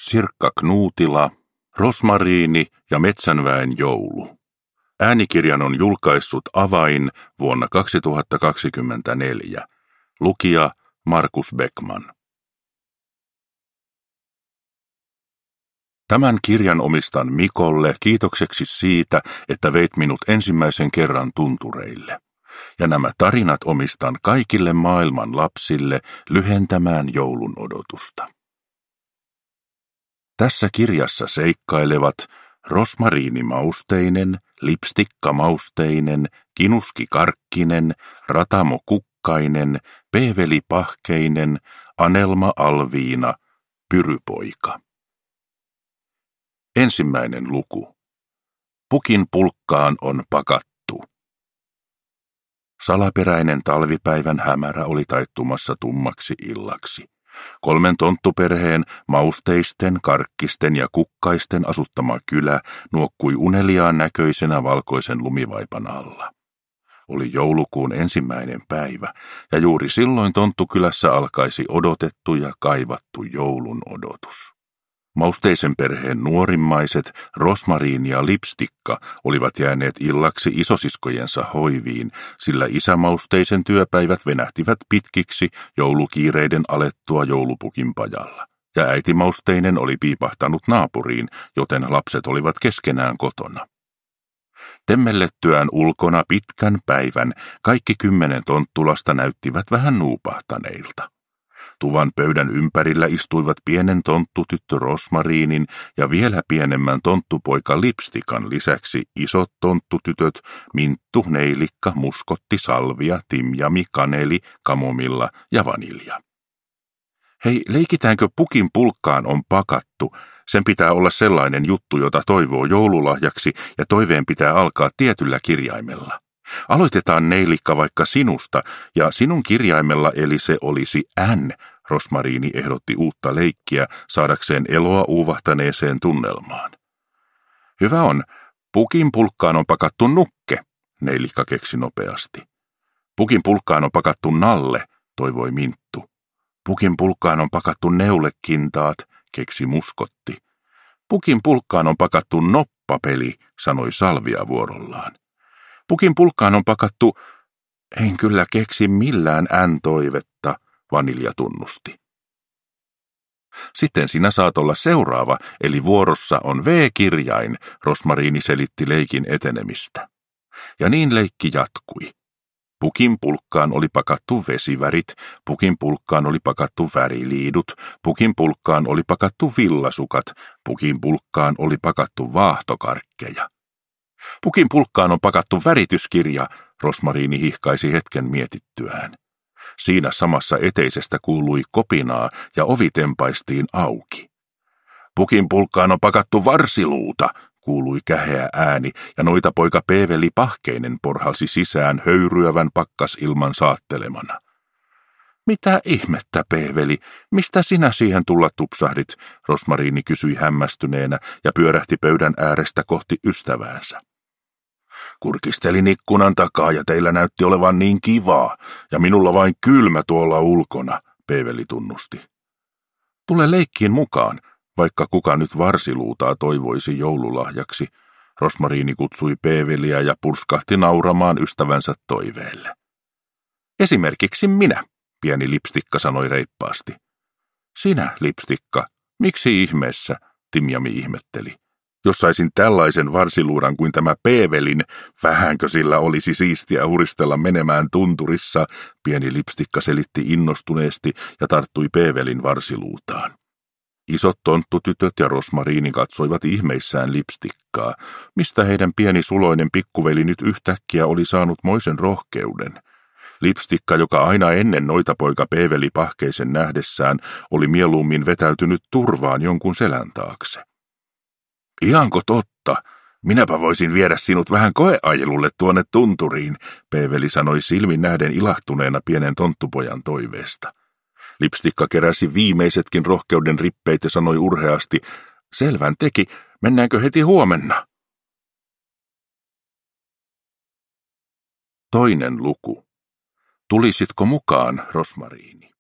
Sirkka Knuutila, Rosmariini ja Metsänväen joulu. Äänikirjan on julkaissut Avain vuonna 2024. Lukija Markus Beckman. Tämän kirjan omistan Mikolle kiitokseksi siitä, että veit minut ensimmäisen kerran tuntureille. Ja nämä tarinat omistan kaikille maailman lapsille lyhentämään joulun odotusta. Tässä kirjassa seikkailevat Rosmariini-mausteinen, Lipstikka-mausteinen, Kinuski-Karkkinen, Ratamo-Kukkainen, Peeveli-Pahkeinen, Anelma-Alviina, Pyrypoika. Ensimmäinen luku. Pukin pulkkaan on pakattu. Salaperäinen talvipäivän hämärä oli taittumassa tummaksi illaksi. 3 tonttuperheen, mausteisten, karkkisten ja kukkaisten asuttama kylä nuokkui uneliaan näköisenä valkoisen lumivaipan alla. Oli joulukuun 1. päivä, ja juuri silloin tonttukylässä alkaisi odotettu ja kaivattu joulun odotus. Mausteisen perheen nuorimmaiset, Rosmariini ja Lipstikka, olivat jääneet illaksi isosiskojensa hoiviin, sillä isämausteisen työpäivät venähtivät pitkiksi joulukiireiden alettua joulupukin pajalla. Ja äitimausteinen oli piipahtanut naapuriin, joten lapset olivat keskenään kotona. Temmellettyään ulkona pitkän päivän kaikki 10 tonttulasta näyttivät vähän nuupahtaneilta. Tuvan pöydän ympärillä istuivat pienen tonttutyttö Rosmariinin ja vielä pienemmän tonttupoika Lipstikan lisäksi isot tonttutytöt Minttu, Neilikka, Muskotti, Salvia, Timjami, Kaneli, Kamomilla ja Vanilja. Hei, leikitäänkö pukin pulkkaan on pakattu? Sen pitää olla sellainen juttu, jota toivoo joululahjaksi, ja toiveen pitää alkaa tietyllä kirjaimella. Aloitetaan, Neilikka, vaikka sinusta, ja sinun kirjaimella eli se olisi N. Rosmariini ehdotti uutta leikkiä saadakseen eloa uuvahtaneeseen tunnelmaan. Hyvä on. Pukin pulkkaan on pakattu nukke, Neilikka keksi nopeasti. Pukin pulkkaan on pakattu nalle, toivoi Minttu. Pukin pulkkaan on pakattu neulekintaat, keksi Muskotti. Pukin pulkkaan on pakattu noppapeli, sanoi Salvia vuorollaan. Pukin pulkkaan on pakattu, en kyllä keksi millään N-toivetta, Vanilja tunnusti. Sitten sinä saat olla seuraava, eli vuorossa on V-kirjain, Rosmariini selitti leikin etenemistä. Ja niin leikki jatkui. Pukin pulkkaan oli pakattu vesivärit, pukin pulkkaan oli pakattu väriliidut, pukin pulkkaan oli pakattu villasukat, pukin pulkkaan oli pakattu vaahtokarkkeja. Pukin pulkkaan on pakattu värityskirja, Rosmariini hihkaisi hetken mietittyään. Siinä samassa eteisestä kuului kopinaa ja ovi tempaistiin auki. Pukin pulkkaan on pakattu varsiluuta, kuului käheä ääni, ja noitapoika Peeveli Pahkeinen porhalsi sisään höyryävän pakkasilman saattelemana. Mitä ihmettä, Peeveli, mistä sinä siihen tulla tupsahdit, Rosmariini kysyi hämmästyneenä ja pyörähti pöydän äärestä kohti ystäväänsä. Kurkistelin ikkunan takaa ja teillä näytti olevan niin kivaa, ja minulla vain kylmä tuolla ulkona, Peeveli tunnusti. Tule leikkiin mukaan, vaikka kuka nyt varsiluutaa toivoisi joululahjaksi, Rosmariini kutsui Peeveliä ja purskahti nauramaan ystävänsä toiveelle. Esimerkiksi minä, pieni Lipstikka sanoi reippaasti. Sinä, Lipstikka, miksi ihmeessä, Timjami ihmetteli. Jos saisin tällaisen varsiluudan kuin tämä Peevelin, vähänkö sillä olisi siistiä huristella menemään tunturissa, pieni Lipstikka selitti innostuneesti ja tarttui Peevelin varsiluutaan. Isot tonttutytöt ja Rosmariini katsoivat ihmeissään Lipstikkaa, mistä heidän pieni suloinen pikkuveli nyt yhtäkkiä oli saanut moisen rohkeuden. Lipstikka, joka aina ennen noitapoika Peeveli Pahkeisen nähdessään, oli mieluummin vetäytynyt turvaan jonkun selän taakse. Ihanko totta? Minäpä voisin viedä sinut vähän koeajelulle tuonne tunturiin, Peeveli sanoi silmin nähden ilahtuneena pienen tonttupojan toiveesta. Lipstikka keräsi viimeisetkin rohkeuden rippeet ja sanoi urheasti, selvän teki, mennäänkö heti huomenna? Toinen luku. Tulisitko mukaan, Rosmariini?